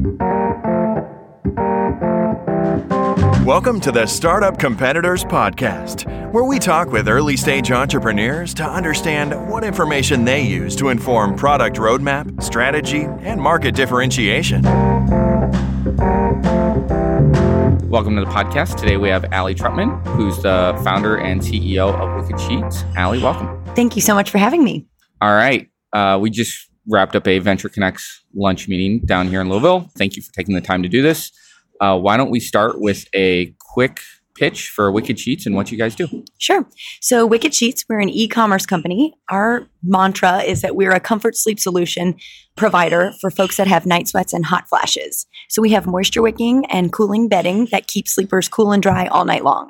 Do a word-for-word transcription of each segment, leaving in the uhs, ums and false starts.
Welcome to the Startup Competitors Podcast, where we talk with early-stage entrepreneurs to understand what information they use to inform product roadmap, strategy, and market differentiation. Welcome to the podcast. Today we have Allie Trutman, who's the founder and C E O of Wicked Sheets. Allie, welcome. Thank you so much for having me. All right. Uh, we just wrapped up a Venture Connects lunch meeting down here in Louisville. Thank you for taking the time to do this. Uh, why don't we start with a quick pitch for Wicked Sheets and what you guys do? Sure. So Wicked Sheets, we're an e-commerce company. Our mantra is that we're a comfort sleep solution provider for folks that have night sweats and hot flashes. So we have moisture wicking and cooling bedding that keeps sleepers cool and dry all night long.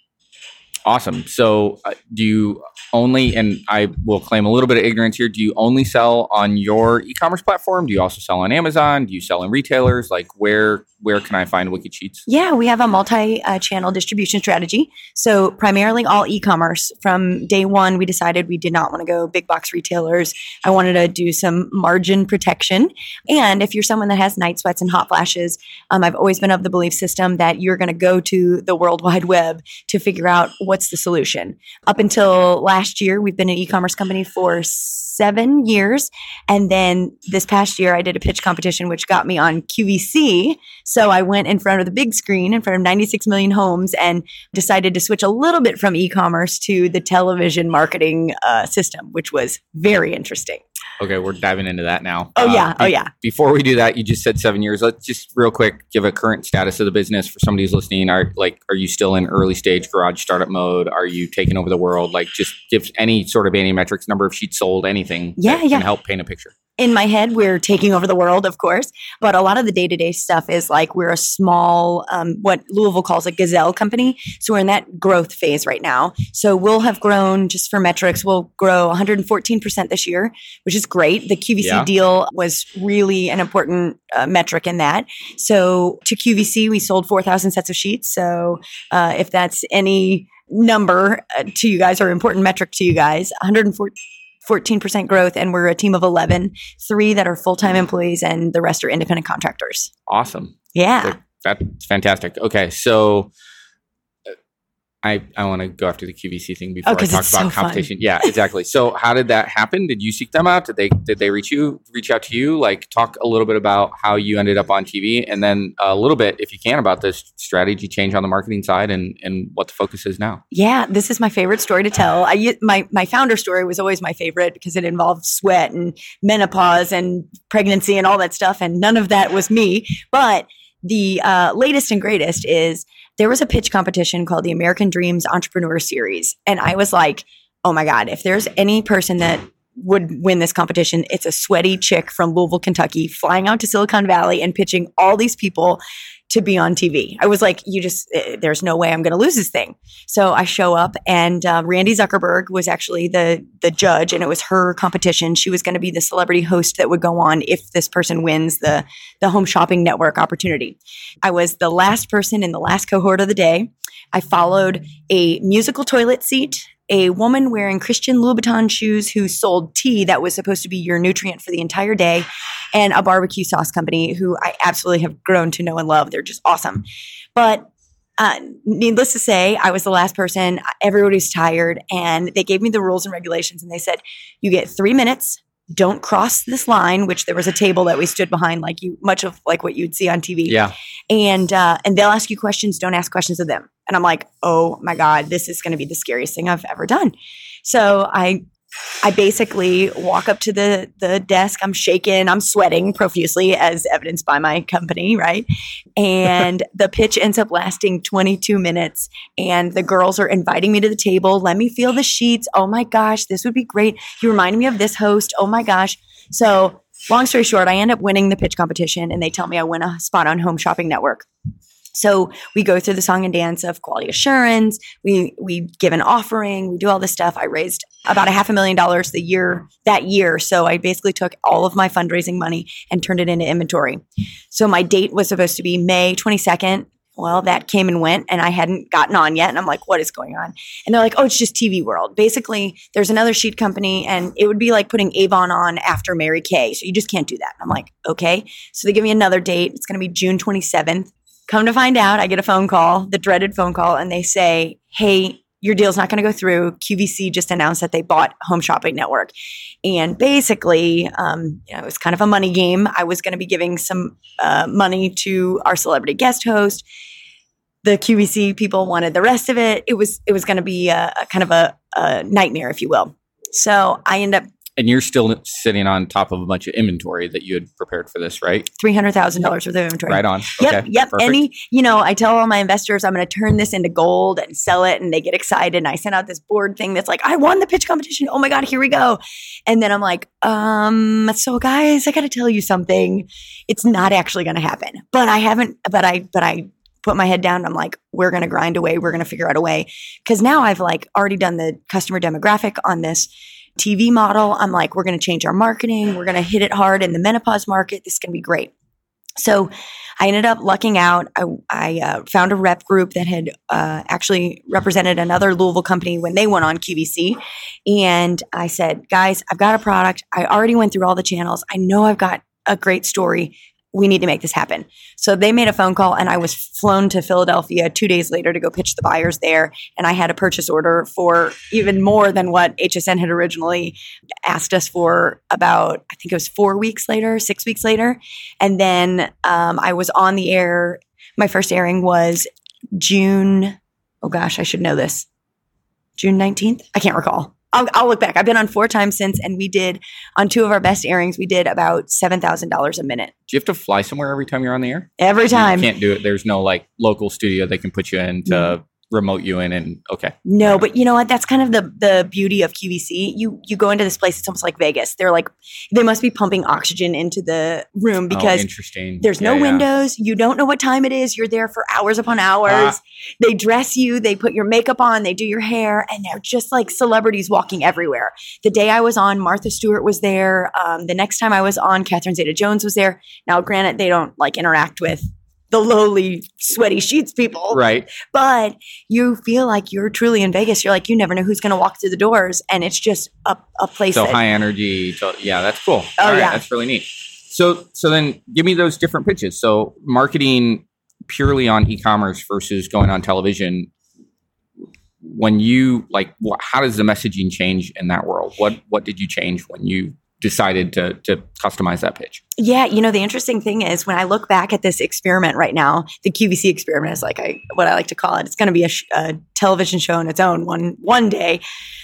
Awesome. So uh, do you only, and I will claim a little bit of ignorance here, do you only sell on your e-commerce platform? Do you also sell on Amazon? Do you sell in retailers? Like where where can I find Wicked Sheets? Yeah, we have a multi-channel distribution strategy. So primarily all e-commerce. From day one, we decided we did not want to go big box retailers. I wanted to do some margin protection. And if you're someone that has night sweats and hot flashes, um, I've always been of the belief system that you're going to go to the World Wide Web to figure out what's the solution. Up until last year, we've been an e-commerce company for seven years. And then this past year, I did a pitch competition, which got me on Q V C. So I went in front of the big screen in front of ninety-six million homes and decided to switch a little bit from e-commerce to the television marketing uh, system, which was very interesting. Okay, we're diving into that now. Oh, yeah. Uh, oh, yeah. Before we do that, you just said seven years. Let's just real quick give a current status of the business for somebody who's listening. Are like, are you still in early stage garage startup mode? Are you taking over the world? Like, just give any sort of any metrics, number of sheets sold, anything yeah, that yeah. can help paint a picture. In my head, we're taking over the world, of course, but a lot of the day-to-day stuff is like we're a small, um, what Louisville calls a gazelle company. So we're in that growth phase right now. So we'll have grown, just for metrics, we'll grow one hundred fourteen percent this year, which is great. The Q V C yeah. deal was really an important uh, metric in that. So to Q V C, we sold four thousand sets of sheets. So uh, if that's any number uh, to you guys or important metric to you guys, one hundred fourteen percent growth, and we're a team of eleven, three that are full-time employees, and the rest are independent contractors. Awesome. Yeah. That's fantastic. Okay, so I I want to go after the Q V C thing before oh, I talk about so competition. Fun. Yeah, exactly. So how did that happen? Did you seek them out? Did they did they reach you reach out to you? Like talk a little bit about how you ended up on T V, and then a little bit, if you can, about this strategy change on the marketing side and and what the focus is now. Yeah, this is my favorite story to tell. I my my founder story was always my favorite because it involved sweat and menopause and pregnancy and all that stuff, and none of that was me. But the uh, latest and greatest is there was a pitch competition called the American Dreams Entrepreneur Series. And I was like, oh my God, if there's any person that would win this competition, it's a sweaty chick from Louisville, Kentucky, flying out to Silicon Valley and pitching all these people to be on T V. I was like, you just, uh, there's no way I'm going to lose this thing. So I show up, and uh, Randy Zuckerberg was actually the the judge, and it was her competition. She was going to be the celebrity host that would go on if this person wins the, the home shopping network opportunity. I was the last person in the last cohort of the day. I followed a musical toilet seat, a woman wearing Christian Louboutin shoes who sold tea that was supposed to be your nutrient for the entire day, and a barbecue sauce company who I absolutely have grown to know and love. They're just awesome. But uh, needless to say, I was the last person. Everybody's tired, and they gave me the rules and regulations, and they said, you get three minutes. Don't cross this line, which there was a table that we stood behind, like you, much of like what you'd see on T V. Yeah. And, uh, and they'll ask you questions. Don't ask questions of them. And I'm like, oh my God, this is going to be the scariest thing I've ever done. So I, I basically walk up to the, the desk. I'm shaking. I'm sweating profusely, as evidenced by my company, right? And the pitch ends up lasting twenty-two minutes. And the girls are inviting me to the table. Let me feel the sheets. Oh my gosh, this would be great. You reminded me of this host. Oh my gosh. So long story short, I end up winning the pitch competition, and they tell me I win a spot on Home Shopping Network. So we go through the song and dance of quality assurance. We we give an offering. We do all this stuff. I raised about a half a million dollars the year that year. So I basically took all of my fundraising money and turned it into inventory. So my date was supposed to be May twenty-second. Well, that came and went and I hadn't gotten on yet. And I'm like, what is going on? And they're like, oh, it's just T V World. Basically, there's another sheet company and it would be like putting Avon on after Mary Kay. So you just can't do that. And I'm like, okay. So they give me another date. It's going to be June twenty-seventh. Come to find out, I get a phone call, the dreaded phone call, and they say, hey, your deal's not going to go through. Q V C just announced that they bought Home Shopping Network. And basically, um, you know, it was kind of a money game. I was going to be giving some uh, money to our celebrity guest host. The Q V C people wanted the rest of it. It was it was going to be a, a kind of a, a nightmare, if you will. So I end up And you're still sitting on top of a bunch of inventory that you had prepared for this, right? three hundred thousand dollars worth of inventory. Right on. Yep, Okay, yep. perfect. Any, you know, I tell all my investors I'm going to turn this into gold and sell it, and they get excited. And I send out this board thing that's like, I won the pitch competition. Oh my God, here we go. And then I'm like, um, so guys, I got to tell you something. It's not actually going to happen. But I haven't, but I, but I put my head down. I'm like, we're going to grind away. We're going to figure out a way. Because now I've like already done the customer demographic on this T V model. I'm like, we're going to change our marketing. We're going to hit it hard in the menopause market. This is going to be great. So I ended up lucking out. I, I uh, found a rep group that had uh, actually represented another Louisville company when they went on Q V C. And I said, guys, I've got a product. I already went through all the channels. I know I've got a great story. We need to make this happen. So they made a phone call and I was flown to Philadelphia two days later to go pitch the buyers there. And I had a purchase order for even more than what H S N had originally asked us for about, I think it was four weeks later, six weeks later. And then um, I was on the air. My first airing was June, oh gosh, I should know this. June nineteenth? I can't recall. I'll, I'll look back. I've been on four times since, and we did, on two of our best airings, we did about seven thousand dollars a minute. Do you have to fly somewhere every time you're on the air? Every time. You can't do it. There's no like local studio they can put you in to Mm. remote you in and okay. No, but you know what? That's kind of the the beauty of Q V C. You you go into this place, it's almost like Vegas. They're like, they must be pumping oxygen into the room because oh, interesting. there's no Yeah, yeah. windows. You don't know what time it is. You're there for hours upon hours. Ah. They dress you. They put your makeup on. They do your hair. And they're just like celebrities walking everywhere. The day I was on, Martha Stewart was there. Um, the next time I was on, Catherine Zeta-Jones was there. Now, granted, they don't like interact with the lowly, sweaty sheets people. Right. But you feel like you're truly in Vegas. You're like, you never know who's going to walk through the doors. And it's just a, a place So that, high energy. So yeah, that's cool. Oh, All right, yeah. that's really neat. So so then give me those different pitches. So marketing purely on e-commerce versus going on television. When you like, wh- how does the messaging change in that world? What what did you change when you decided to to customize that pitch? Yeah, you know, the interesting thing is when I look back at this experiment right now, the Q V C experiment is like I, what I like to call it. It's going to be a, sh- a television show on its own one one day.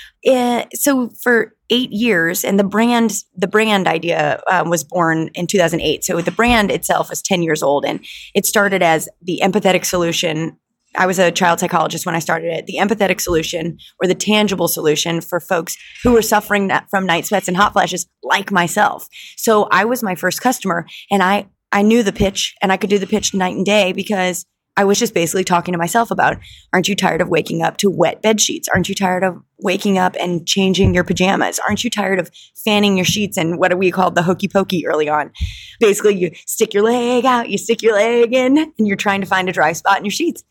Uh, so for eight years, and the brand the brand idea um, was born in two thousand eight. So the brand itself was ten years old, and it started as the empathetic solution. I was a child psychologist when I started it. The empathetic solution, or the tangible solution for folks who were suffering from night sweats and hot flashes like myself. So I was my first customer, and I, I knew the pitch, and I could do the pitch night and day because I was just basically talking to myself about, aren't you tired of waking up to wet bed sheets? Aren't you tired of waking up and changing your pajamas? Aren't you tired of fanning your sheets and what we called the hokey pokey early on? Basically, you stick your leg out, you stick your leg in, and you're trying to find a dry spot in your sheets.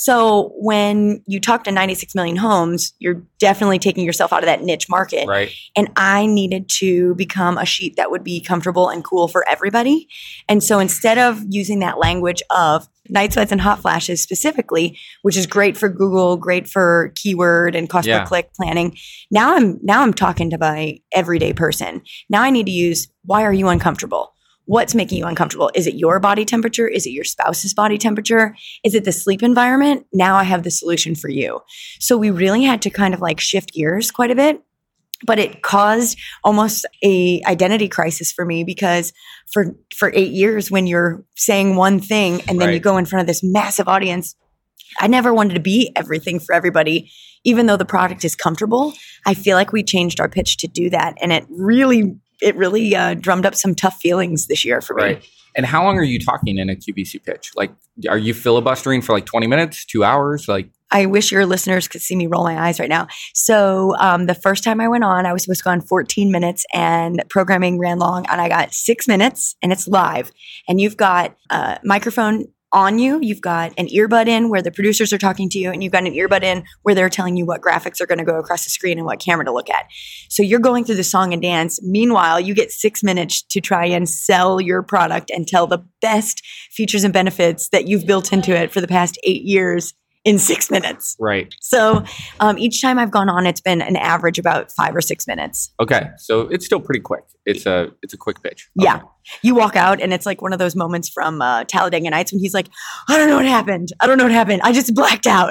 So when you talk to ninety-six million homes, you're definitely taking yourself out of that niche market. Right. And I needed to become a sheet that would be comfortable and cool for everybody. And so instead of using that language of night sweats and hot flashes specifically, which is great for Google, great for keyword and cost Yeah. per click planning, now I'm now I'm talking to my everyday person. Now I need to use, why are you uncomfortable? What's making you uncomfortable? Is it your body temperature? Is it your spouse's body temperature? Is it the sleep environment? Now I have the solution for you. So we really had to kind of like shift gears quite a bit, but it caused almost a identity crisis for me because for, for eight years, when you're saying one thing and then you Right. go in front of this massive audience, I never wanted to be everything for everybody. Even though the product is comfortable, I feel like we changed our pitch to do that. And it really It really uh, drummed up some tough feelings this year for me. Right. And how long are you talking in a Q V C pitch? Like, are you filibustering for like twenty minutes, two hours? Like, I wish your listeners could see me roll my eyes right now. So um, the first time I went on, I was supposed to go on fourteen minutes and programming ran long, and I got six minutes and it's live. And you've got a microphone on you. You've got an earbud in where the producers are talking to you, and you've got an earbud in where they're telling you what graphics are going to go across the screen and what camera to look at. So you're going through the song and dance. Meanwhile, you get six minutes to try and sell your product and tell the best features and benefits that you've built into it for the past eight years in six minutes. Right. So um, each time I've gone on, it's been an average about five or six minutes. Okay. So it's still pretty quick. It's a it's a quick pitch. Okay. Yeah. You walk out and it's like one of those moments from uh, Talladega Nights when he's like, I don't know what happened. I don't know what happened. I just blacked out.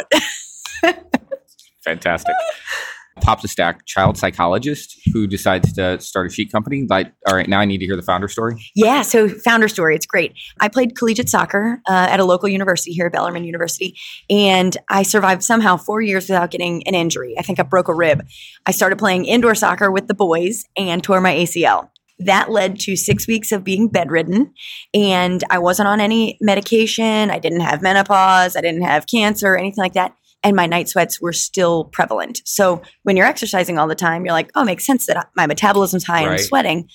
Fantastic. Pops a stack child psychologist who decides to start a sheet company. Like, all right, now I need to hear the founder story. Yeah. So founder story. It's great. I played collegiate soccer uh, at a local university here at Bellarmine University. And I survived somehow four years without getting an injury. I think I broke a rib. I started playing indoor soccer with the boys and tore my A C L. That led to six weeks of being bedridden, and I wasn't on any medication. I didn't have menopause. I didn't have cancer, anything like that. And my night sweats were still prevalent. So when you're exercising all the time, you're like, oh, it makes sense that my metabolism's high and Right. I'm sweating.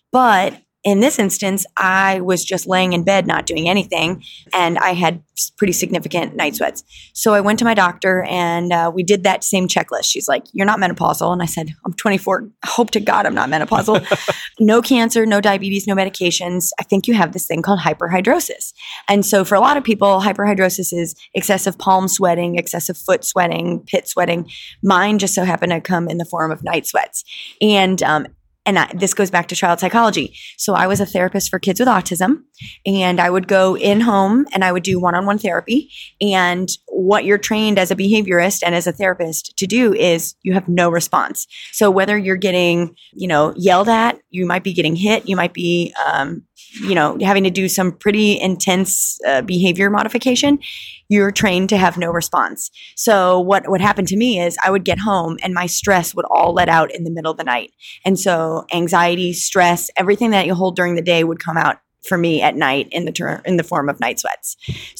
But in this instance, I was just laying in bed, not doing anything, and I had pretty significant night sweats. So I went to my doctor, and uh, we did that same checklist. She's like, you're not menopausal. And I said, I'm twenty-four. Hope to God I'm not menopausal. No cancer, no diabetes, no medications. I think you have this thing called hyperhidrosis. And so for a lot of people, hyperhidrosis is excessive palm sweating, excessive foot sweating, pit sweating. Mine just so happened to come in the form of night sweats. And um, And I, this goes back to child psychology. So I was a therapist for kids with autism, and I would go in home and I would do one-on-one therapy. And what you're trained as a behaviorist and as a therapist to do is you have no response. So whether you're getting, you know, yelled at, you might be getting hit, you might be, um, you know, having to do some pretty intense uh, behavior modification, you're trained to have no response. So what what happened to me is I would get home and my stress would all let out in the middle of the night. And so anxiety, stress, everything that you hold during the day would come out for me at night in the ter- in the form of night sweats.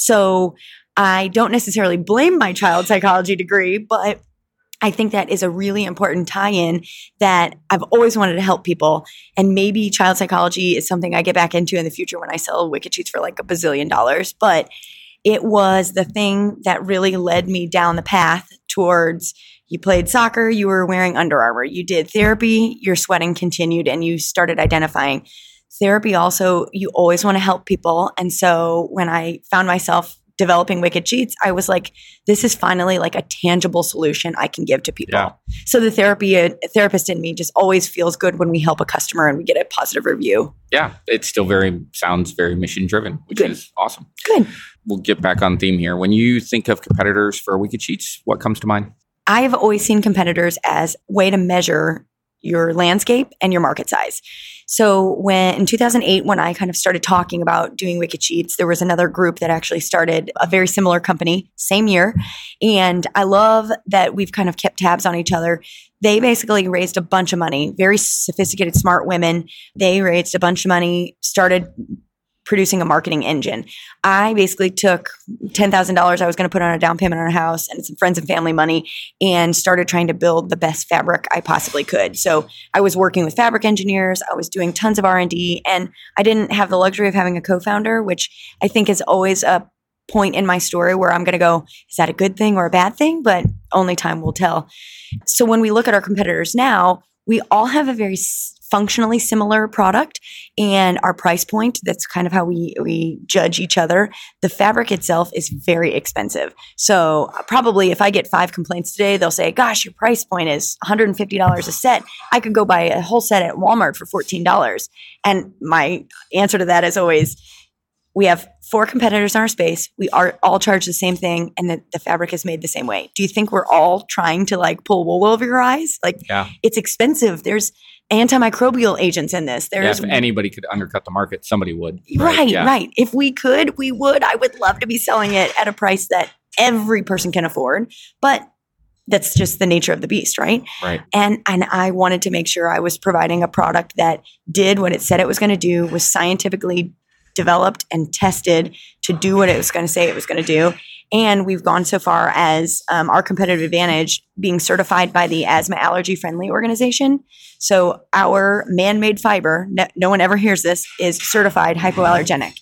So I don't necessarily blame my child psychology degree, but I think that is a really important tie-in that I've always wanted to help people. And maybe child psychology is something I get back into in the future when I sell Wicked Sheets for like a bazillion dollars. But it was the thing that really led me down the path towards you played soccer, you were wearing Under Armour, you did therapy, your sweating continued, and you started identifying. Therapy also, you always want to help people. And so when I found myself developing Wicked Sheets, I was like, this is finally like a tangible solution I can give to people. Yeah. So the therapy a therapist in me just always feels good when we help a customer and we get a positive review. Yeah, it still very sounds very mission driven, which Good. is awesome. Good. We'll get back on theme here. When you think of competitors for Wicked Sheets, what comes to mind? I have always seen competitors as a way to measure your landscape and your market size. So when in two thousand eight, when I kind of started talking about doing Wicked Sheets, there was another group that actually started a very similar company, same year. And I love that we've kind of kept tabs on each other. They basically raised a bunch of money, very sophisticated, smart women. They raised a bunch of money, started producing a marketing engine. I basically took ten thousand dollars I was going to put on a down payment on a house and some friends and family money and started trying to build the best fabric I possibly could. So I was working with fabric engineers. I was doing tons of R and D, and I didn't have the luxury of having a co-founder, which I think is always a point in my story where I'm going to go, is that a good thing or a bad thing? But only time will tell. So when we look at our competitors now, we all have a very functionally similar product and our price point. That's kind of how we, we judge each other. The fabric itself is very expensive. So probably if I get five complaints today, they'll say, gosh, your price point is one hundred fifty dollars a set. I could go buy a whole set at Walmart for fourteen dollars. And my answer to that is always, we have four competitors in our space. We are all charge the same thing, and the, the fabric is made the same way. Do you think we're all trying to like pull wool over your eyes? Like, Yeah. it's expensive. There's antimicrobial agents in this. Yeah, There's if anybody could undercut the market, somebody would. right, Yeah. right. If we could, we would. I would love to be selling it at a price that every person can afford, but that's just the nature of the beast, right? Right. And and I wanted to make sure I was providing a product that did what it said it was going to do, was scientifically developed and tested to do what it was going to say it was going to do. And we've gone so far as um, our competitive advantage being certified by the Asthma Allergy Friendly Organization. So our man-made fiber, no, no one ever hears this, is certified hypoallergenic.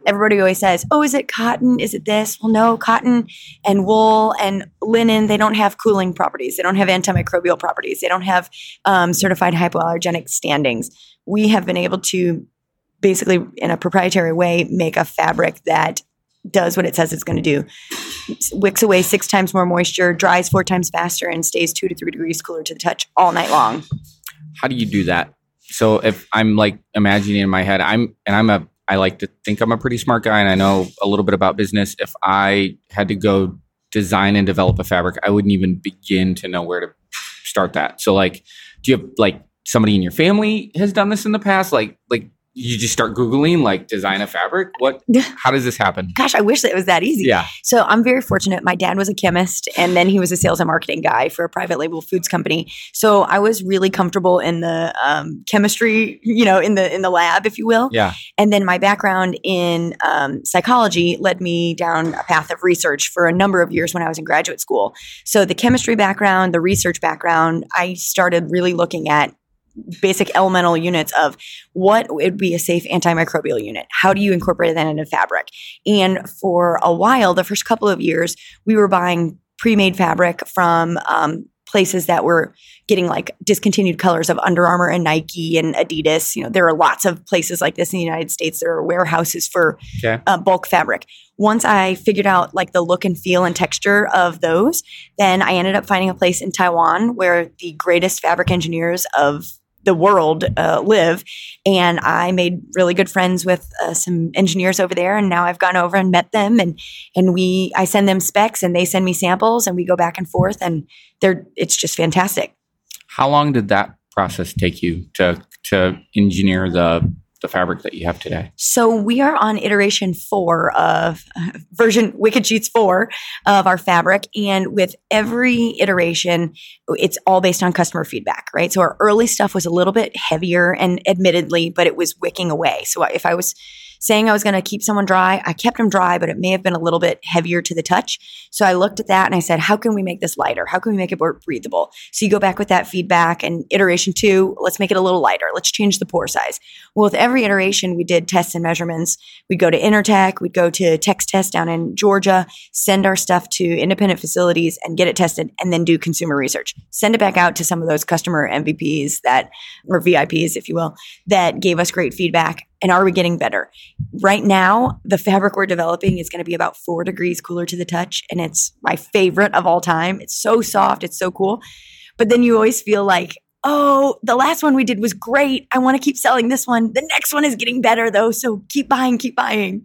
everybody always says, oh, is it cotton? Is it this? Well, no, cotton and wool and linen, they don't have cooling properties. They don't have antimicrobial properties. They don't have um, certified hypoallergenic standings. We have been able to basically, in a proprietary way, make a fabric that does what it says it's going to do. Wicks away six times more moisture, dries four times faster, and stays two to three degrees cooler to the touch all night long. How do you do that? So if I'm like imagining in my head, I'm and I'm a I like to think I'm a pretty smart guy and I know a little bit about business. If I had to go design and develop a fabric, I wouldn't even begin to know where to start that. So like, do you have like somebody in your family has done this in the past? Like, like you just start Googling like design a fabric? What, how does this happen? Gosh, I wish that it was that easy. Yeah. So I'm very fortunate. My dad was a chemist and then he was a sales and marketing guy for a private label foods company. So I was really comfortable in the um, chemistry, you know, in the, in the lab, if you will. Yeah. And then my background in um, psychology led me down a path of research for a number of years when I was in graduate school. So the chemistry background, the research background, I started really looking at basic elemental units of what would be a safe antimicrobial unit. How do you incorporate that into fabric? And for a while, the first couple of years, we were buying pre-made fabric from um, places that were getting like discontinued colors of Under Armour and Nike and Adidas. You know, there are lots of places like this in the United States. There are warehouses for okay. uh, bulk fabric. Once I figured out like the look and feel and texture of those, then I ended up finding a place in Taiwan where the greatest fabric engineers of the world uh, live. And I made really good friends with uh, some engineers over there. And now I've gone over and met them and, and we, I send them specs and they send me samples and we go back and forth and they're, it's just fantastic. How long did that process take you to, to engineer the, the fabric that you have today? So we are on iteration four of uh, version Wicked Sheets four of our fabric. And with every iteration, it's all based on customer feedback, right? So our early stuff was a little bit heavier and admittedly, but it was wicking away. So if I was saying I was going to keep someone dry, I kept them dry, but it may have been a little bit heavier to the touch. So I looked at that and I said, how can we make this lighter? How can we make it more breathable? So you go back with that feedback and iteration two, let's make it a little lighter. Let's change the pore size. Well, with every iteration, we did tests and measurements. We'd go to Intertech, we'd go to Tex Test down in Georgia, send our stuff to independent facilities and get it tested and then do consumer research. Send it back out to some of those customer M V Ps that, or V I Ps, if you will, that gave us great feedback. And are we getting better? Right now, the fabric we're developing is going to be about four degrees cooler to the touch. And it's my favorite of all time. It's so soft. It's so cool. But then you always feel like, oh, the last one we did was great. I want to keep selling this one. The next one is getting better though. So keep buying, keep buying.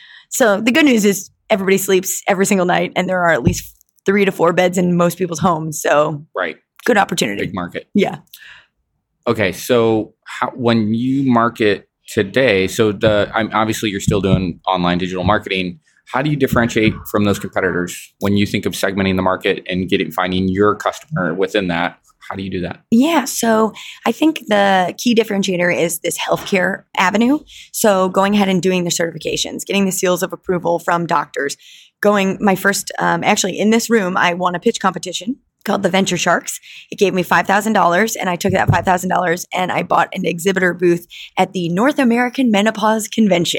So the good news is everybody sleeps every single night. And there are at least three to four beds in most people's homes. So right, good opportunity. Big market. Yeah. Okay. So how, when you market today, so the I'm obviously you're still doing online digital marketing. How do you differentiate from those competitors when you think of segmenting the market and getting finding your customer within that? How do you do that? Yeah, so I think the key differentiator is this healthcare avenue. So going ahead and doing the certifications, getting the seals of approval from doctors. Going my first, um, actually in this room, I won a pitch competition called the Venture Sharks. It gave me five thousand dollars and I took that five thousand dollars and I bought an exhibitor booth at the North American Menopause Convention.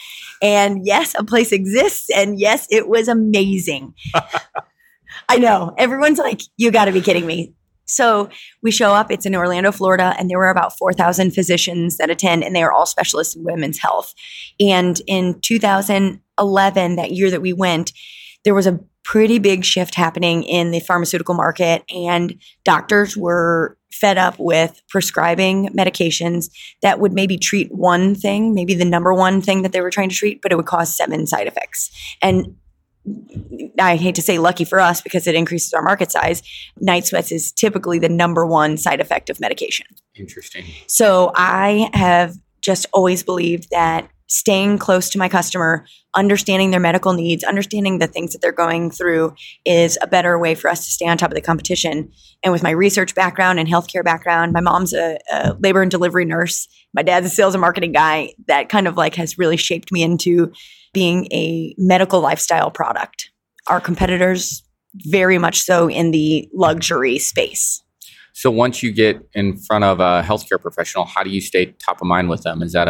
And yes, a place exists. And yes, it was amazing. I know. Everyone's like, you got to be kidding me. So we show up, it's in Orlando, Florida, and there were about four thousand physicians that attend, and they are all specialists in women's health. And in two thousand eleven, that year that we went, there was a pretty big shift happening in the pharmaceutical market, and doctors were fed up with prescribing medications that would maybe treat one thing, maybe the number one thing that they were trying to treat, but it would cause seven side effects. And I hate to say lucky for us because it increases our market size. Night sweats is typically the number one side effect of medication. Interesting. So I have just always believed that staying close to my customer, understanding their medical needs, understanding the things that they're going through is a better way for us to stay on top of the competition. And with my research background and healthcare background, my mom's a, a labor and delivery nurse. My dad's a sales and marketing guy. That kind of like has really shaped me into being a medical lifestyle product. Our competitors, very much so in the luxury space. So once you get in front of a healthcare professional, how do you stay top of mind with them? Is that a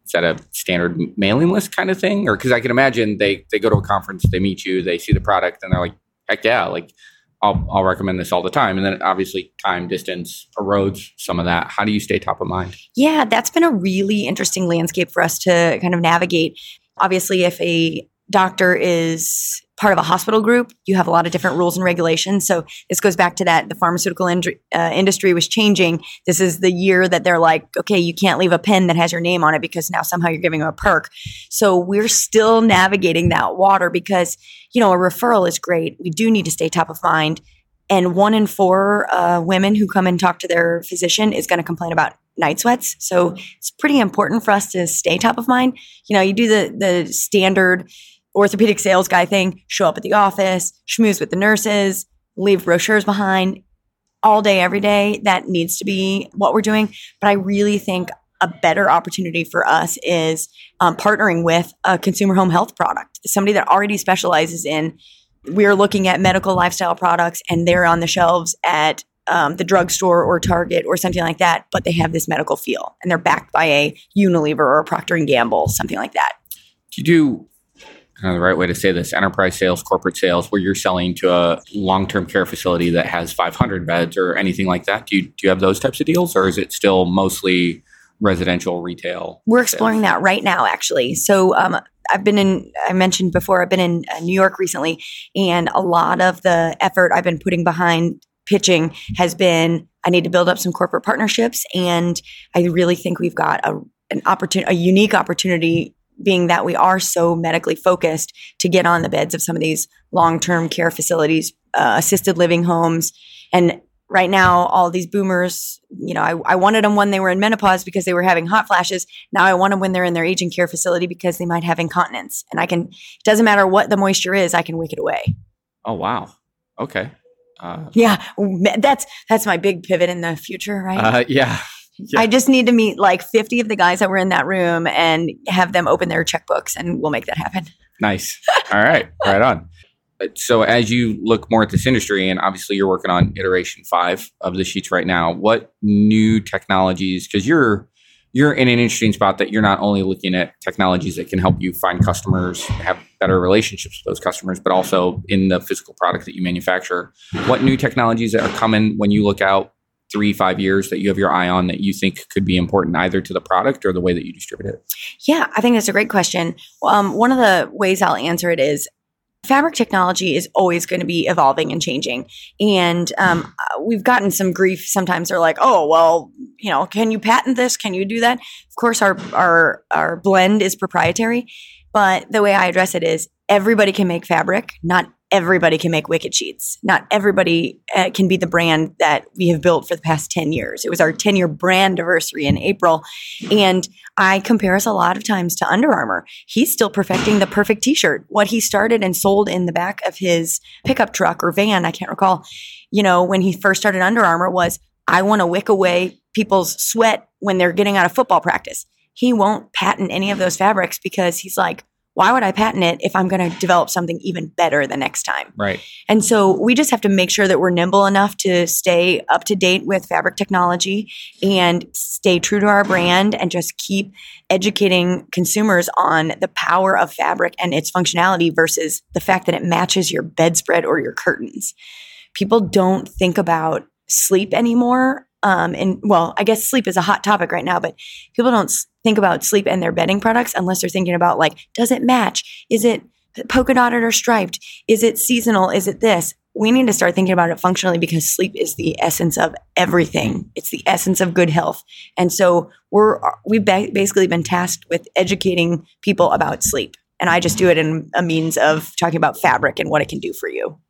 Is that a standard mailing list kind of thing? Or because I can imagine they they go to a conference, they meet you, they see the product, and they're like, heck yeah, like I'll I'll recommend this all the time. And then obviously time, distance erodes some of that. How do you stay top of mind? Yeah, that's been a really interesting landscape for us to kind of navigate. Obviously, if a doctor is part of a hospital group, you have a lot of different rules and regulations. So this goes back to that the pharmaceutical ind- uh, industry was changing. This is the year that they're like, okay, you can't leave a pen that has your name on it because now somehow you're giving them a perk. So we're still navigating that water because, you know, a referral is great. We do need to stay top of mind. And one in four uh, women who come and talk to their physician is going to complain about night sweats. So it's pretty important for us to stay top of mind. You know, you do the the standard orthopedic sales guy thing, show up at the office, schmooze with the nurses, leave brochures behind all day, every day. That needs to be what we're doing. But I really think a better opportunity for us is um, partnering with a consumer home health product, somebody that already specializes in, we're looking at medical lifestyle products and they're on the shelves at um, the drugstore or Target or something like that, but they have this medical feel and they're backed by a Unilever or a Procter and Gamble, something like that. Do you do Uh, the right way to say this, enterprise sales, corporate sales, where you're selling to a long-term care facility that has five hundred beds or anything like that? Do you do you have those types of deals, or is it still mostly residential retail? We're exploring sales? That right now, actually. So um, I've been in, I mentioned before, I've been in uh, New York recently, and a lot of the effort I've been putting behind pitching has been, I need to build up some corporate partnerships, and I really think we've got a an opportunity, a unique opportunity, being that we are so medically focused, to get on the beds of some of these long-term care facilities, uh, assisted living homes. And right now, all these boomers, you know, I, I wanted them when they were in menopause because they were having hot flashes. Now I want them when they're in their aging care facility because they might have incontinence. And I can, it doesn't matter what the moisture is, I can wick it away. Oh, wow. Okay. Uh, yeah, that's that's my big pivot in the future, right? Uh, yeah. Yeah. I just need to meet like fifty of the guys that were in that room and have them open their checkbooks, and we'll make that happen. Nice. All right. Right on. So as you look more at this industry, and obviously you're working on iteration five of the sheets right now, what new technologies, because you're you're in an interesting spot that you're not only looking at technologies that can help you find customers, have better relationships with those customers, but also in the physical product that you manufacture. What new technologies are coming when you look out three, five years that you have your eye on that you think could be important either to the product or the way that you distribute it? Yeah, I think that's a great question. Um, one of the ways I'll answer it is fabric technology is always going to be evolving and changing. And um, we've gotten some grief. Sometimes they're like, oh, well, you know, can you patent this? Can you do that? Of course, our, our, our blend is proprietary. But the way I address it is everybody can make fabric. Not everybody can make Wicked Sheets. Not everybody uh, can be the brand that we have built for the past ten years. It was our ten-year brand anniversary in April. And I compare us a lot of times to Under Armour. He's still perfecting the perfect t-shirt. What he started and sold in the back of his pickup truck or van, I can't recall, you know, when he first started Under Armour was, I want to wick away people's sweat when they're getting out of football practice. He won't patent any of those fabrics because he's like, why would I patent it if I'm going to develop something even better the next time? Right. And so we just have to make sure that we're nimble enough to stay up to date with fabric technology and stay true to our brand and just keep educating consumers on the power of fabric and its functionality versus the fact that it matches your bedspread or your curtains. People don't think about sleep anymore. Um, and well, I guess sleep is a hot topic right now, but people don't think about sleep and their bedding products unless they're thinking about like, does it match? Is it polka dotted or striped? Is it seasonal? Is it this? We need to start thinking about it functionally because sleep is the essence of everything. It's the essence of good health. And so we're, we've ba- basically been tasked with educating people about sleep. And I just do it in a means of talking about fabric and what it can do for you.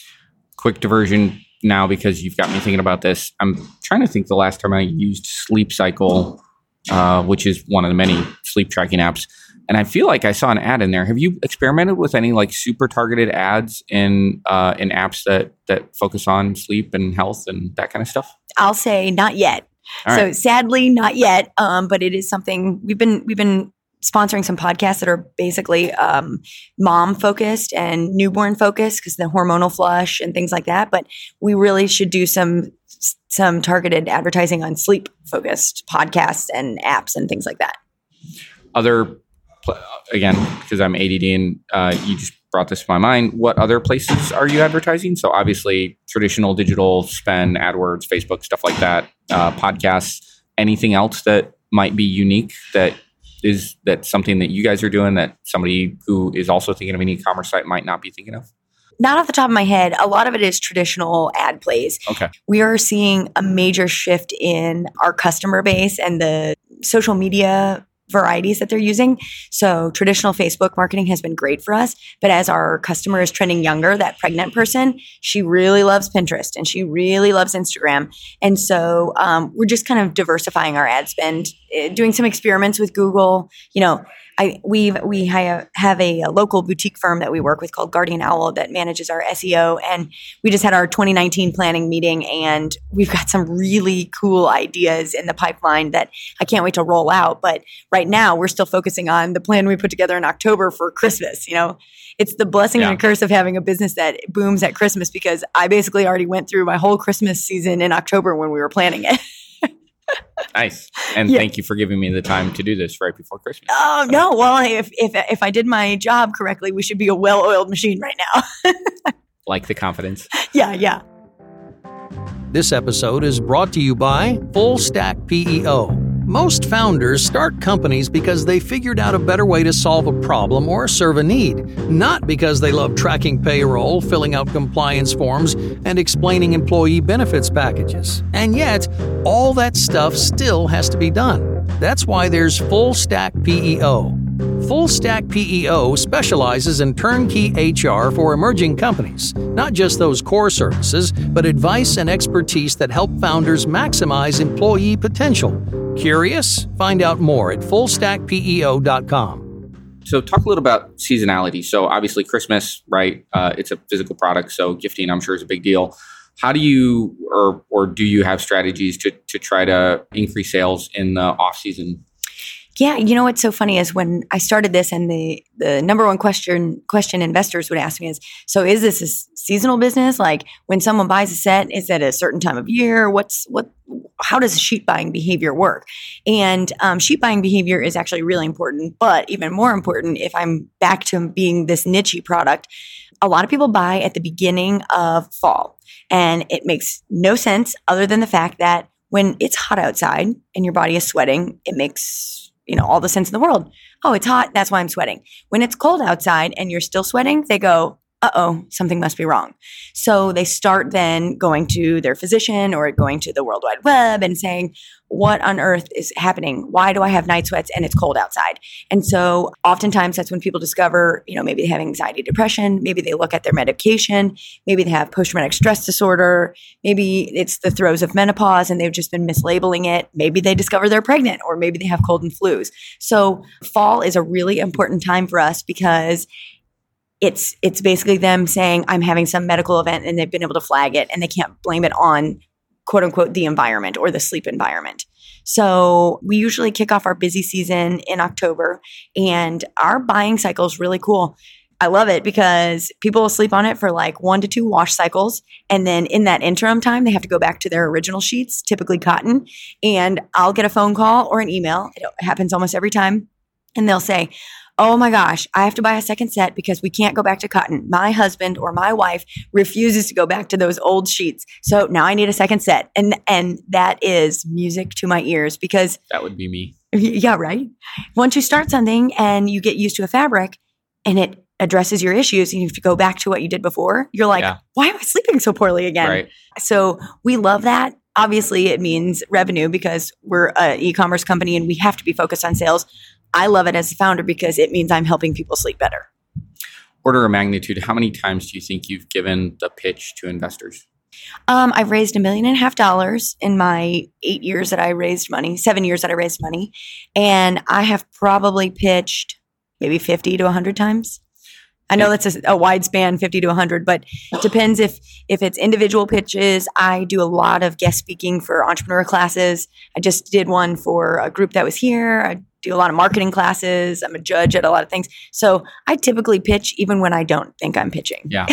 Quick diversion now because you've got me thinking about this. I'm trying to think the last time I used Sleep Cycle, uh, which is one of the many sleep tracking apps. And I feel like I saw an ad in there. Have you experimented with any like super targeted ads in uh, in apps that that focus on sleep and health and that kind of stuff? I'll say not yet. All so right. Sadly, not yet. Um, but it is something we've been we've been sponsoring some podcasts that are basically um, mom focused and newborn focused because the hormonal flush and things like that. But we really should do some some targeted advertising on sleep focused podcasts and apps and things like that. other, pl- again, because I'm A D D and uh, you just brought this to my mind, what other places are you advertising? So obviously traditional digital spend, AdWords, Facebook, stuff like that, uh, podcasts, anything else that might be unique that is that something that you guys are doing that somebody who is also thinking of an e-commerce site might not be thinking of? Not off the top of my head. A lot of it is traditional ad plays. Okay. We are seeing a major shift in our customer base and the social media varieties that they're using. So traditional Facebook marketing has been great for us, but as our customer is trending younger, that pregnant person, she really loves Pinterest and she really loves Instagram. And so um, we're just kind of diversifying our ad spend, uh, doing some experiments with Google. You know, I we we have, have a, a local boutique firm that we work with called Guardian Owl that manages our S E O, and we just had our twenty nineteen planning meeting, and we've got some really cool ideas in the pipeline that I can't wait to roll out. But right now, we're still focusing on the plan we put together in October for Christmas. You know, it's the blessing Yeah. and the curse of having a business that booms at Christmas, because I basically already went through my whole Christmas season in October when we were planning it. Nice. And Yeah. thank you for giving me the time to do this right before Christmas. Oh no! Well, if if if I did my job correctly, we should be a well-oiled machine right now. Like the confidence. Yeah, yeah. This episode is brought to you by Full Stack P E O. Most founders start companies because they figured out a better way to solve a problem or serve a need, not because they love tracking payroll, filling out compliance forms, and explaining employee benefits packages. And yet, all that stuff still has to be done. That's why there's Full Stack P E O. Full Stack P E O specializes in turnkey H R for emerging companies, not just those core services, but advice and expertise that help founders maximize employee potential. Curious? Find out more at full stack P E O dot com. So talk a little about seasonality. So obviously Christmas, right? Uh, it's a physical product, so gifting I'm sure is a big deal. How do you or or do you have strategies to to try to increase sales in the off season? Yeah, you know what's so funny is when I started this, and the the number one question question investors would ask me is, so is this a s- seasonal business? Like when someone buys a set, is it a certain time of year? What's what? How does sheet buying behavior work? And um, sheet buying behavior is actually really important, but even more important, if I'm back to being this niche-y product, a lot of people buy at the beginning of fall, and it makes no sense other than the fact that when it's hot outside and your body is sweating, it makes you know, all the sense in the world. Oh, it's hot. That's why I'm sweating. When it's cold outside and you're still sweating, they go, uh-oh, something must be wrong. So they start then going to their physician or going to the World Wide Web and saying, what on earth is happening? Why do I have night sweats and it's cold outside? And so oftentimes that's when people discover, you know, maybe they have anxiety, depression, maybe they look at their medication, maybe they have post-traumatic stress disorder, maybe it's the throes of menopause and they've just been mislabeling it. Maybe they discover they're pregnant, or maybe they have cold and flus. So fall is a really important time for us because it's it's basically them saying, I'm having some medical event, and they've been able to flag it and they can't blame it on quote unquote the environment or the sleep environment. So we usually kick off our busy season in October, and our buying cycle is really cool. I love it because people will sleep on it for like one to two wash cycles. And then in that interim time, they have to go back to their original sheets, typically cotton. And I'll get a phone call or an email. It happens almost every time. And they'll say, oh my gosh, I have to buy a second set because we can't go back to cotton. My husband or my wife refuses to go back to those old sheets. So now I need a second set. And and that is music to my ears because That would be me. yeah, right. Once you start something and you get used to a fabric and it addresses your issues and you have to go back to what you did before, you're like, Yeah. why am I sleeping so poorly again? Right. So we love that. Obviously, it means revenue because we're an e-commerce company and we have to be focused on sales. I love it as a founder because it means I'm helping people sleep better. Order of magnitude, how many times do you think you've given the pitch to investors? Um, I've raised a million and a half dollars in my eight years that I raised money, seven years that I raised money. And I have probably pitched maybe fifty to one hundred times. I know that's a, a wide span, fifty to one hundred, but it depends if if it's individual pitches. I do a lot of guest speaking for entrepreneur classes. I just did one for a group that was here. I do a lot of marketing classes. I'm a judge at a lot of things. So I typically pitch even when I don't think I'm pitching. Yeah.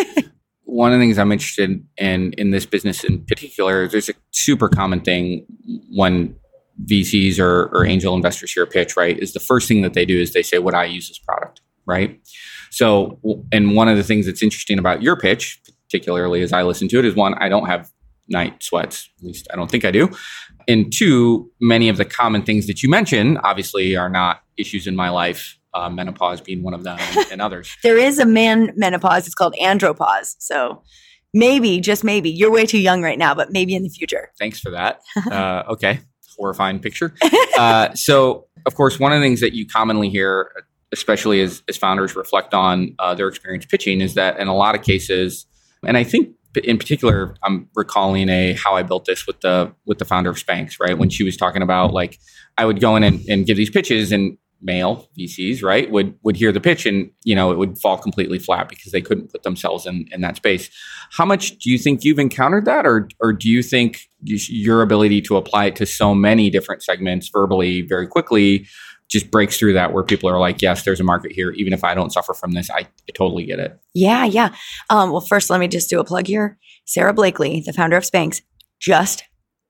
One of the things I'm interested in in this business in particular, there's a super common thing when V Cs or, or angel investors hear a pitch, right, is the first thing that they do is they say, would I use this product, right? So, and one of the things that's interesting about your pitch, particularly as I listen to it, is one, I don't have night sweats. At least I don't think I do. And two, many of the common things that you mention obviously are not issues in my life, uh, menopause being one of them and, and others. There is a man menopause. It's called andropause. So maybe, just maybe, you're way too young right now, but maybe in the future. Thanks for that. Uh, okay. Horrifying picture. Uh, so, of course, one of the things that you commonly hear, especially as, as founders reflect on uh, their experience pitching, is that in a lot of cases, and I think in particular, I'm recalling a how I built this with the with the founder of Spanx, right? When she was talking about like, I would go in and, and give these pitches, and male V Cs, right, would would hear the pitch, and you know it would fall completely flat because they couldn't put themselves in, in that space. How much do you think you've encountered that, or or do you think your ability to apply it to so many different segments verbally very quickly just breaks through that, where people are like, yes, there's a market here. Even if I don't suffer from this, I, I totally get it. Yeah, yeah. Um, well, first, let me just do a plug here. Sarah Blakely, the founder of Spanx, just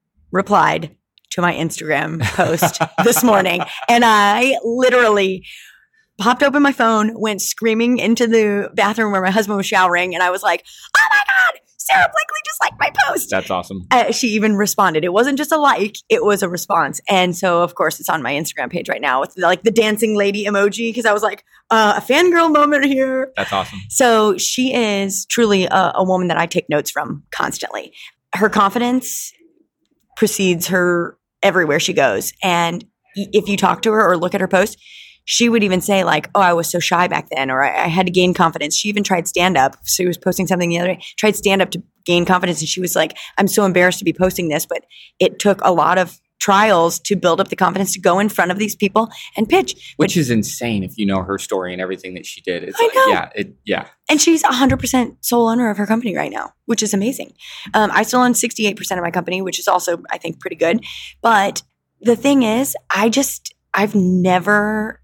replied to my Instagram post this morning. And I literally popped open my phone, went screaming into the bathroom where my husband was showering. And I was like, oh my God, Sarah Blakely just liked my post. That's awesome. Uh, she even responded. It wasn't just a like, it was a response. And so, of course, it's on my Instagram page right now with like the dancing lady emoji, because I was like, uh, a fangirl moment here. That's awesome. So she is truly a, a woman that I take notes from constantly. Her confidence precedes her everywhere she goes. And if you talk to her or look at her post, she would even say like, oh, I was so shy back then, or I, I had to gain confidence. She even tried stand-up. So she was posting something the other day, tried stand-up to gain confidence. And she was like, I'm so embarrassed to be posting this, but it took a lot of trials to build up the confidence to go in front of these people and pitch. Which but, is insane if you know her story and everything that she did. It's I like, know. yeah, it, yeah. And she's one hundred percent sole owner of her company right now, which is amazing. Um, I still own sixty-eight percent of my company, which is also, I think, pretty good. But the thing is, I just, I've never,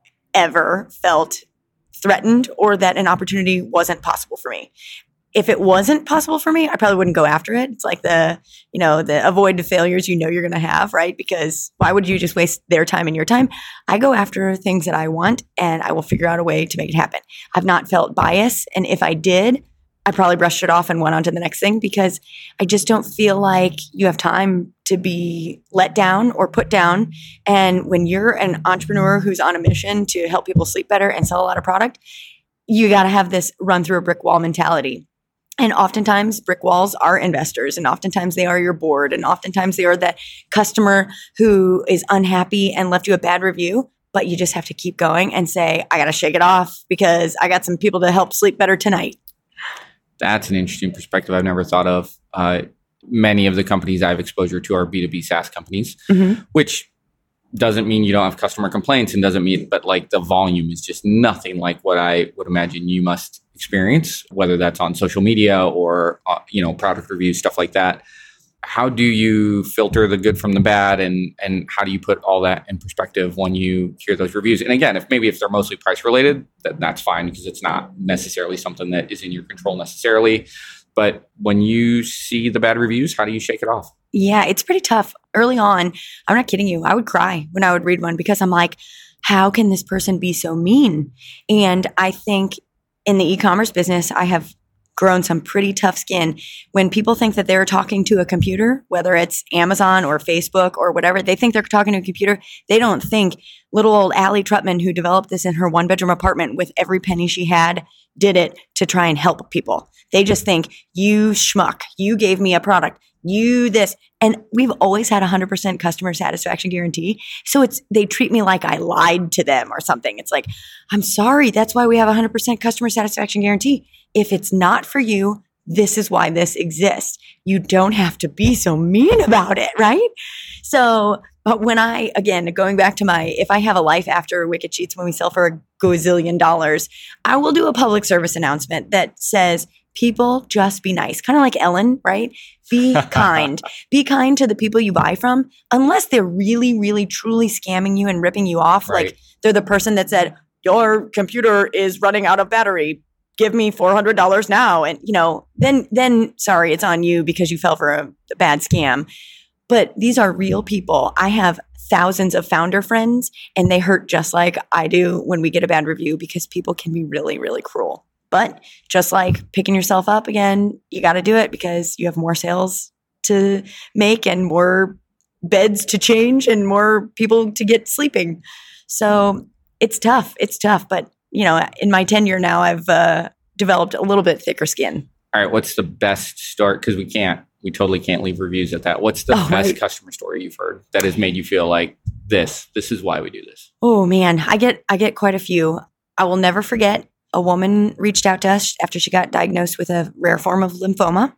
ever felt threatened or that an opportunity wasn't possible for me. If it wasn't possible for me, I probably wouldn't go after it. It's like the, you know, the avoid the failures you know you're going to have, right? Because why would you just waste their time and your time? I go after things that I want, and I will figure out a way to make it happen. I've not felt bias. And if I did, I probably brushed it off and went on to the next thing, because I just don't feel like you have time to be let down or put down. And when you're an entrepreneur who's on a mission to help people sleep better and sell a lot of product, you got to have this run through a brick wall mentality. And oftentimes brick walls are investors, and oftentimes they are your board, and oftentimes they are that customer who is unhappy and left you a bad review, but you just have to keep going and say, I got to shake it off because I got some people to help sleep better tonight. That's an interesting perspective I've never thought of. Uh, many of the companies I have exposure to are B two B SaaS companies, mm-hmm. which doesn't mean you don't have customer complaints, and doesn't mean, but like the volume is just nothing like what I would imagine you must experience, whether that's on social media or, uh, you know, product reviews, stuff like that. How do you filter the good from the bad, and and how do you put all that in perspective when you hear those reviews? And again, if maybe if they're mostly price related, then that's fine, because it's not necessarily something that is in your control necessarily. But when you see the bad reviews, how do you shake it off? Yeah, it's pretty tough. Early on, I'm not kidding you, I would cry when I would read one, because I'm like, how can this person be so mean? And I think in the e-commerce business, I have grown some pretty tough skin. When people think that they're talking to a computer, whether it's Amazon or Facebook or whatever, they think they're talking to a computer. They don't think little old Allie Trutman, who developed this in her one bedroom apartment with every penny she had, did it to try and help people. They just think, you schmuck, you gave me a product, you this. And we've always had a one hundred percent customer satisfaction guarantee. So it's, they treat me like I lied to them or something. It's like, I'm sorry, that's why we have a one hundred percent customer satisfaction guarantee. If it's not for you, this is why this exists. You don't have to be so mean about it, right? So, but when I, again, going back to my, if I have a life after Wicked Sheets, when we sell for a gazillion dollars, I will do a public service announcement that says, people, just be nice. Kind of like Ellen, right? Be kind. Be kind to the people you buy from, unless they're really, really, truly scamming you and ripping you off. Right. Like they're the person that said, your computer is running out of battery. Give me four hundred dollars now. And, you know, then, then sorry, it's on you because you fell for a, a bad scam. but these are real people. I have thousands of founder friends, and they hurt just like I do when we get a bad review, because people can be really, really cruel. But just like picking yourself up again, you got to do it because you have more sales to make and more beds to change and more people to get sleeping. So it's tough. It's tough. But, you know, in my tenure now, I've uh, developed a little bit thicker skin. All right. What's the best story? Because we can't, we totally can't leave reviews at that. What's the Oh, best right. customer story you've heard that has made you feel like this, this is why we do this? Oh man, I get I get quite a few. I will never forget, a woman reached out to us after she got diagnosed with a rare form of lymphoma.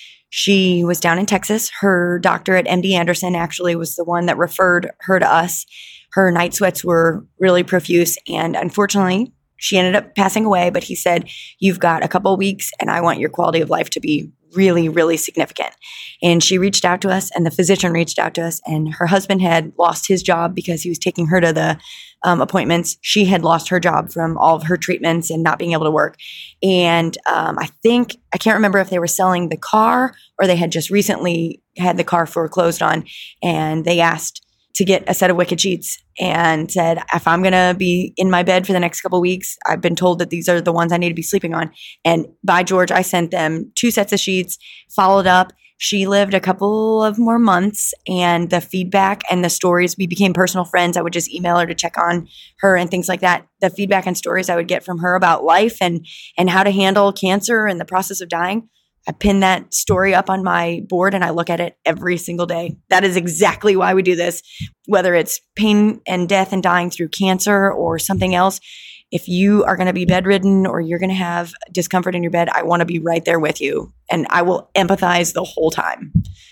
She was down in Texas. Her doctor at M D Anderson actually was the one that referred her to us. Her night sweats were really profuse, and unfortunately, she ended up passing away. But he said, "You've got a couple of weeks, and I want your quality of life to be really, really significant." And she reached out to us, and the physician reached out to us, and her husband had lost his job because he was taking her to the um, appointments. She had lost her job from all of her treatments and not being able to work. And um, I think, I can't remember if they were selling the car or they had just recently had the car foreclosed on, and they asked to get a set of Wicked sheets and said, if I'm going to be in my bed for the next couple of weeks, I've been told that these are the ones I need to be sleeping on. And by George, I sent them two sets of sheets, followed up. She lived a couple of more months, and the feedback and the stories, we became personal friends. I would just email her to check on her and things like that. The feedback and stories I would get from her about life and, and how to handle cancer and the process of dying, I pin that story up on my board and I look at it every single day. That is exactly why we do this, whether it's pain and death and dying through cancer or something else. If you are going to be bedridden or you're going to have discomfort in your bed, I want to be right there with you, and I will empathize the whole time.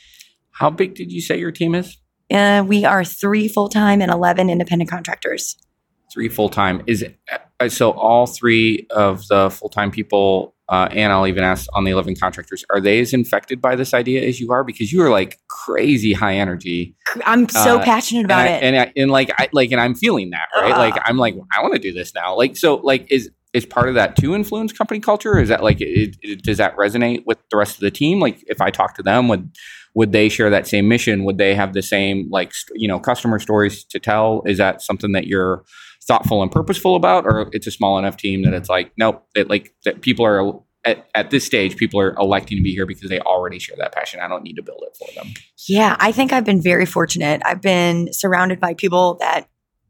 How big did you say your team is? Uh, we are three full-time and eleven independent contractors. Three full-time. Is it, uh, so all three of the full-time people, uh, and I'll even ask on the eleven contractors, are they as infected by this idea as you are? Because you are like crazy high energy. I'm so Uh, passionate about and I, it. And, I, and like, I, like, and I'm feeling that, right? Uh. Like, I'm like, I want to do this now. Like, so like, is, is part of that to influence company culture? Is that like, it, it, does that resonate with the rest of the team? Like, if I talk to them, would, would they share that same mission? Would they have the same, like, st- you know, customer stories to tell? Is that something that you're thoughtful and purposeful about, or it's a small enough team that it's like, nope, it like that people are at, at this stage, people are electing to be here because they already share that passion. I don't need to build it for them. Yeah, I think I've been very fortunate. I've been surrounded by people that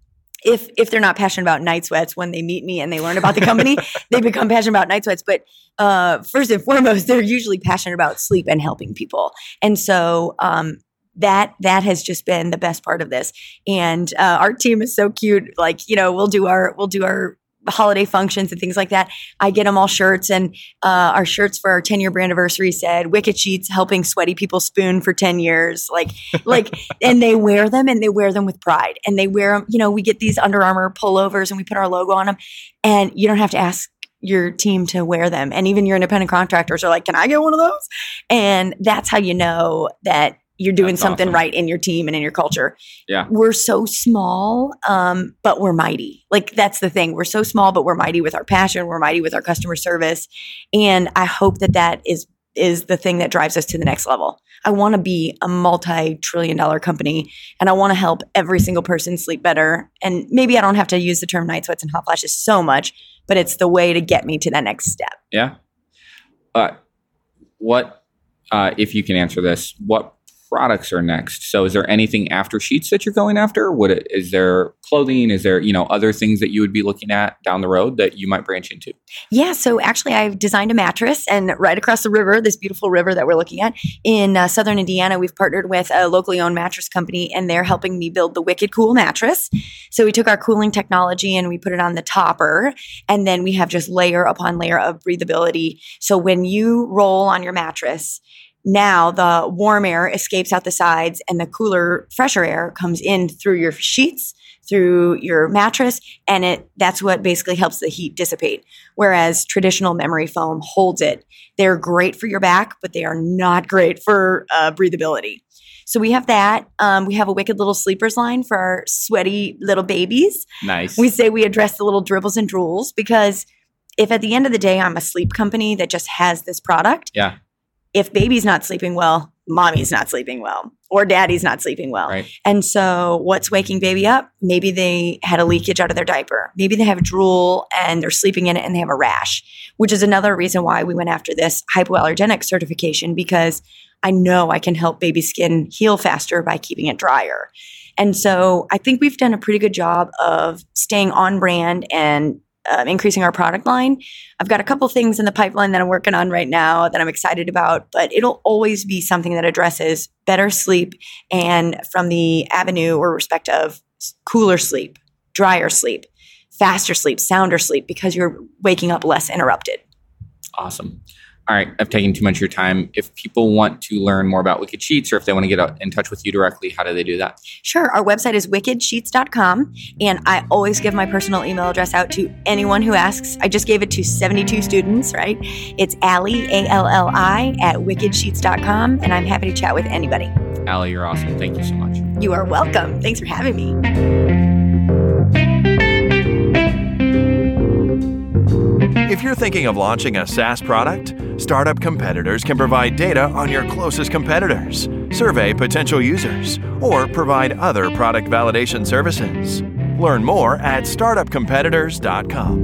if if they're not passionate about night sweats, when they meet me and they learn about the company, they become passionate about night sweats. But uh, first and foremost, they're usually passionate about sleep and helping people. And so um, that that has just been the best part of this. And uh, our team is so cute. Like, you know, we'll do our we'll do our holiday functions and things like that. I get them all shirts, and uh, our shirts for our ten year brand anniversary said Wicked Sheets helping sweaty people spoon for ten years. Like, like, and they wear them and they wear them with pride, and they wear them, you know, we get these Under Armour pullovers and we put our logo on them, and you don't have to ask your team to wear them. And even your independent contractors are like, can I get one of those? And that's how you know that you're doing That's something awesome. right in your team and in your culture. Yeah. We're so small, um, but we're mighty. Like, that's the thing. We're so small, but we're mighty with our passion. We're mighty with our customer service. And I hope that that is, is the thing that drives us to the next level. I want to be a multi-trillion dollar company, and I want to help every single person sleep better. And maybe I don't have to use the term night sweats and hot flashes so much, but it's the way to get me to that next step. Yeah. Uh, what, uh, if you can answer this, what products are next? So is there anything after sheets that you're going after? Would it, is there clothing? Is there, you know, other things that you would be looking at down the road that you might branch into? Yeah. So actually, I've designed a mattress, and right across the river, this beautiful river that we're looking at in uh, Southern Indiana, we've partnered with a locally owned mattress company, and they're helping me build the Wicked Cool mattress. So we took our cooling technology and we put it on the topper, and then we have just layer upon layer of breathability. So when you roll on your mattress, now the warm air escapes out the sides and the cooler, fresher air comes in through your sheets, through your mattress, and it that's what basically helps the heat dissipate. Whereas traditional memory foam holds it. They're great for your back, but they are not great for uh, breathability. So we have that. Um, we have a Wicked Little Sleepers line for our sweaty little babies. Nice. We say we address the little dribbles and drools, because if at the end of the day, I'm a sleep company that just has this product, Yeah. if baby's not sleeping well, mommy's not sleeping well. or daddy's not sleeping well. Right. And so what's waking baby up? Maybe they had a leakage out of their diaper. Maybe they have drool and they're sleeping in it and they have a rash, which is another reason why we went after this hypoallergenic certification, because I know I can help baby skin heal faster by keeping it drier. And so I think we've done a pretty good job of staying on brand and Um, increasing our product line. I've got a couple things in the pipeline that I'm working on right now that I'm excited about, but it'll always be something that addresses better sleep and from the avenue or respect of cooler sleep, drier sleep, faster sleep, sounder sleep, because you're waking up less interrupted. Awesome. All right. I've taken too much of your time. If people want to learn more about Wicked Sheets, or if they want to get in touch with you directly, how do they do that? Sure. Our website is wicked sheets dot com. And I always give my personal email address out to anyone who asks. I just gave it to seventy-two students, right? It's Allie, A L L I, at wicked sheets dot com. And I'm happy to chat with anybody. Allie, you're awesome. Thank you so much. You are welcome. Thanks for having me. If you're thinking of launching a SaaS product, Startup Competitors can provide data on your closest competitors, survey potential users, or provide other product validation services. Learn more at startup competitors dot com.